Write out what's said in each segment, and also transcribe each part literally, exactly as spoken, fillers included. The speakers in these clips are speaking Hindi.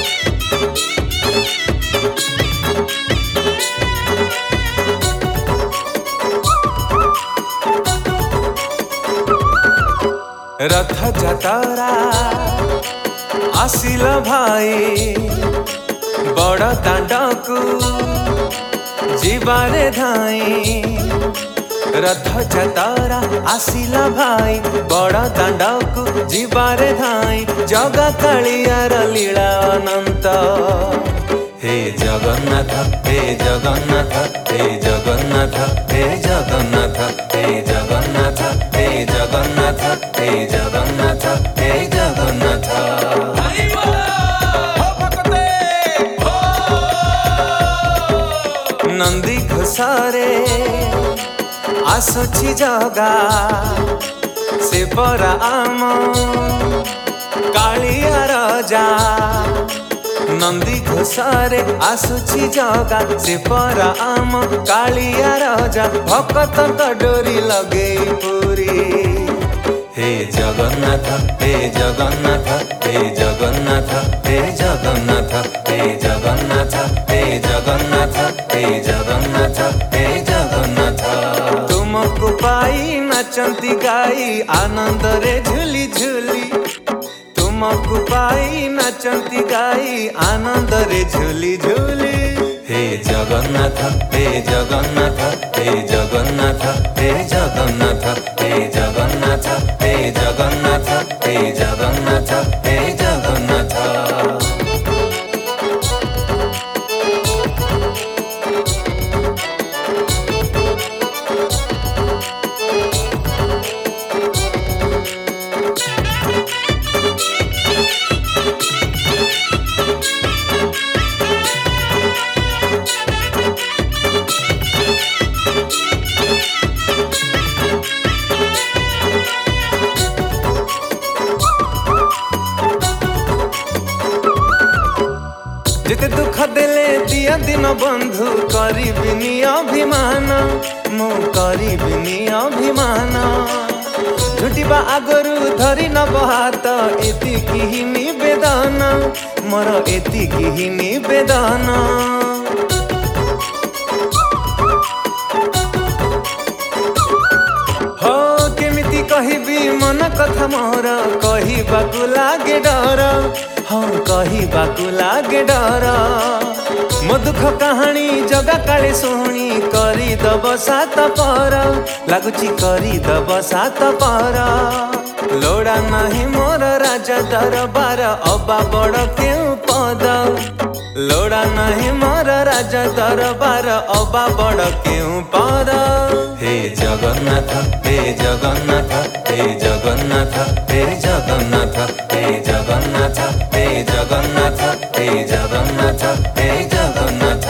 रथ जातरा आसिल भाई बड़ दांडकू जीवारे धाई। रथ जातरा आसिल भाई बड़ दांडकू जीवारे धाई। जगा कालियार लीला अनंत हे जगन्नाथ हे जगन्नाथ हे जगन्नाथ हे जगन्नाथ हे जगन्नाथ हे जगन्नाथ हे जगन्नाथ हे जगन्नाथ। नंदी घोषारे आसुची जगा से परा आम कालिया राजा। नंदी घोषारे आसुची जगा से परा आम कालिया राजा। भक्त डोरी लगे पूरी हे जगन्नाथ हे जगन्नाथ हे जगन्नाथ हे जगन्नाथ हे जगन्नाथ हे जगन्नाथ हे जगन्नाथ हे जगन्नाथ। तुमको पाई नाचंती गाई आनंद रे झूली झूली। तुमको पाई नाचंती गाई आनंद रे झूली झूली। हे जगन्नाथ हे जगन्नाथ हे जगन्नाथ हे जगन्नाथ हे जगन्नाथ हे जगन्नाथ हे जगन्नाथ हे जगन्नाथ। जिते दुख देले दिया दिन बंधु करीबिनी अभिमान मु करीबिनी अभिमान। झुटिबा आगरु धरी नब हाथ एतिकी ही निवेदन मोर एतिकी ही निवेदन। हो केमिति कहिबी मन कथा मोर कहिबाकु लागे डर। हाँ कहिबाकु लागे डर मो दुख कहानी जगा काले शुणी करी दब सात पर लगुची करी दब सात पर। लोड़ा नहीं मोर राजा दरबार अबा बड़ केउ पद। लोड़ा नहीं मोर राजा दरबार अबा बड़ केउ पद। हे जगन्नाथ हे जगन्नाथ हे जगन्नाथ हे जगन्नाथ हे जगन्नाथ हे जगन्नाथ हे जगन्नाथ हे जगन्नाथ।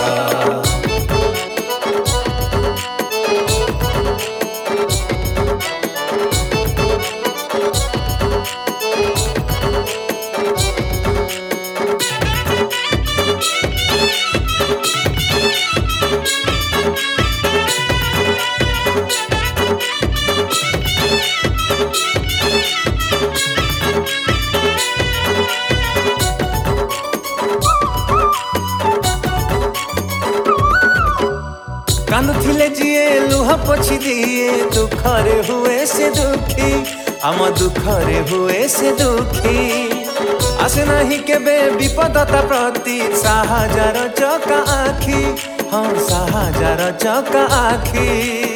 कांदुथिले जिए लुह पोछि दिए दुखरे हुए से दुखी आम दुखरे हुए से दुखी। आसे नहीं केबे विपदता प्रति साहाजार चका आखी। हाँ साहाजार चका आखी।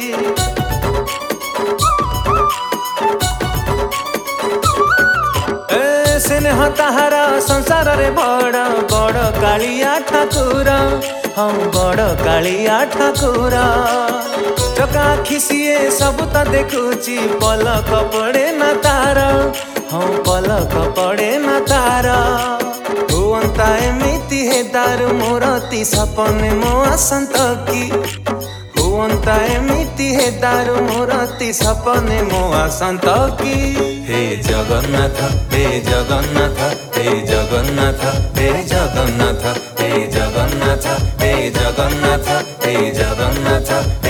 ए स्नेह ताहारा संसार रे बड़ बड़ कालिया ठाकुर। हाँ बड़ कालिया ठाकुर। चका खिसिए सब तो देखुची पलक पड़े न तार। हाँ पलक पड़े न तार। हुअंता एमिति हे तार मोरती सपने मो आसंत की। हुअंता एमिति हे तार मोरती सपने मो आसंत की। हे जगन्नाथ हे जगन्नाथ हे जगन्नाथ हे जगन्नाथ हे जगन्नाथ हे जगन्नाथ हे जगन्नाथ।